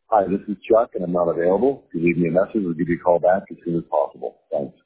Hi, this is Chuck, and I'm not available. If you leave me a message, we'll give you a call back as soon as possible. Thanks.